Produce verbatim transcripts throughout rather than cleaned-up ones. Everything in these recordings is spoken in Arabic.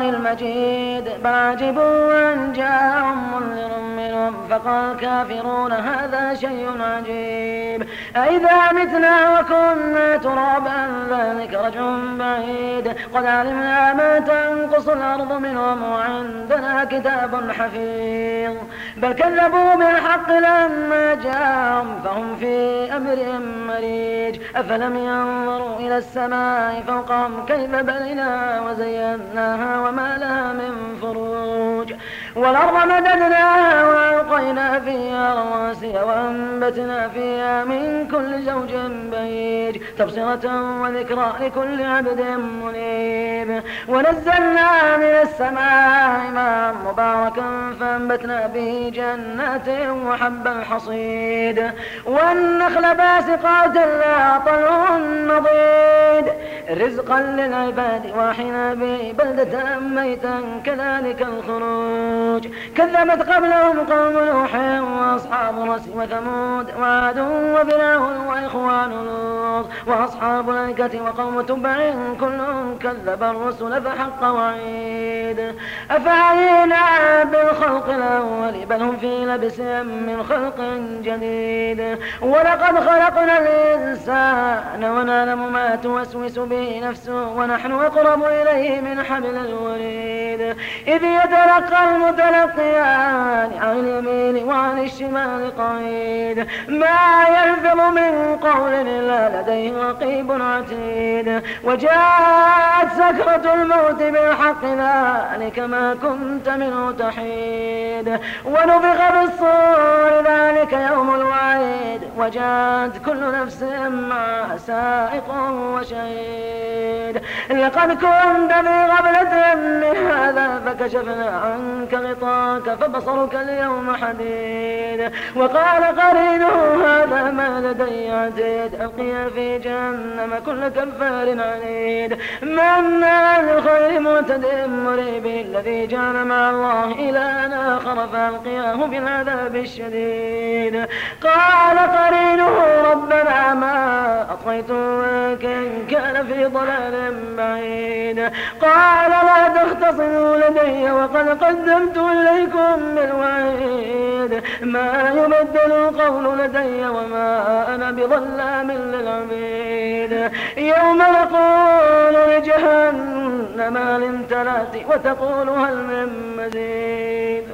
المجيد بل عجبوا أن جاءهم منذر منهم فقال الكافرون هذا شيء عجيب أئذا متنا وكنا ترابا ذلك رجع بعيد قد علمنا ما تنقص الأرض منهم وعندنا كتاب حفيظ بل كذبوا بالحق لما جاءهم فهم في أمر مريج أفلم ينظروا إلى السماء فوقهم كيف بنيناها وزيناها وما لها من فروج والأرض مددناها وألقينا فيها رواسي وأنبتنا فيها من كل زوج بهيج تبصرة وذكرى لكل عبد منيب ونزلنا من السماء ماء مباركا فأنبتنا به جنات وحب الحصيد والنخل باسقات لها طلع نضيد رزقا للعباد وأحيينا به بلدة ميتا كذلك الخروج كذبت قبلهم قوم نوح وأصحاب رس وثمود وعاد وفرعون وإخوان لوط وأصحاب الأيكة وقوم تبع كلهم كذب الرسل فحق وعيد أفعينا بالخلق الأول بل هم في لبس من خلق جديد ولقد خلقنا الإنسان ونعلم ما توسوس به نفسه ونحن أقرب إليه من حبل الوريد إذ يتلقى المتلقيان عن اليمين وعن الشمال قعيد ما يلفظ من قول إلا لديه رقيب عتيد وجاءت سكرة الموت بالحق ذلك ما كنت منه تحيد ونفخ بالصور ذلك يوم الوعيد وجاءت كل نفس معها سائق وشهيد لقد كنت في غفلة من هذا فكشفنا عنك غطاك فبصرك اليوم حديد وقال قرينه هذا ما لدي عتيد ألقي في جهنم كل كفار عنيد مناع للخير معتد مريب الذي جعل مع الله إلها آخر فألقياه بالعذاب الشديد قال قرينه ربنا ما أطغيته ولكن كان في ضلال بعيد قال لا تختصموا لدي وقد قدمت إليكم بالوعيد ما يبدل القول لدي وما أنا بظلام للعبيد يوم نقول لجهنم هل امتلأت وتقول هل من مزيد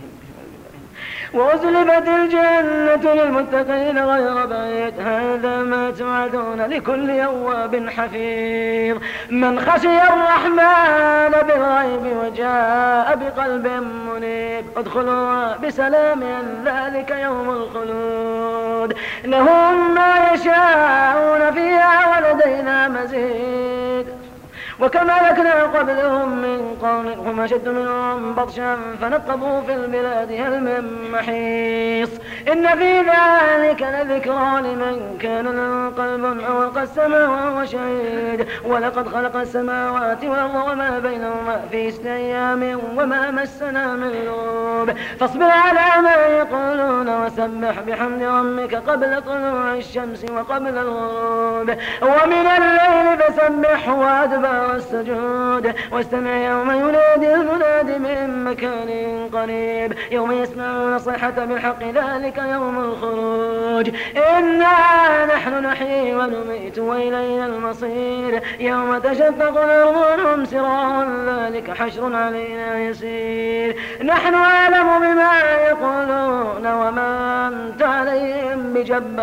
وأزلفت الجنة للمتقين غير بعيد هذا ما توعدون لكل أواب حفيظ من خشي الرحمن بالغيب وجاء بقلب منيب ادخلوها بسلام ذلك يوم الخلود لهم ما يشاءون فيها ولدينا مزيد وكما لكنا قبلهم من قوم هم أشد منهم بطشا فنقبوا في البلاد هل من محيص إن في ذلك لذكرى لمن كان له قلب أو ألقى السماء وهو شهيد ولقد خلق السماوات والأرض وما بينهما في ستة أيام وما مسنا من لغوب فاصبر على ما يقولون وسبح بحمد ربك قبل طلوع الشمس وقبل الغروب ومن الليل فسبح وأدبار السجود واستمع يوم ينادي المنادي من مكان قريب يوم يسمعون صيحة بالحق ذلك يوم الخروج إنا نحن نحيي ونميت وإلينا المصير يوم تشقق الأرض عنهم سراعا ذلك حشر علينا يسير نحن أعلم بما يقولون وما أنت عليهم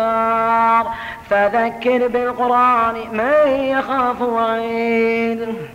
بجبار فذكر بالقرآن من يخاف وعيد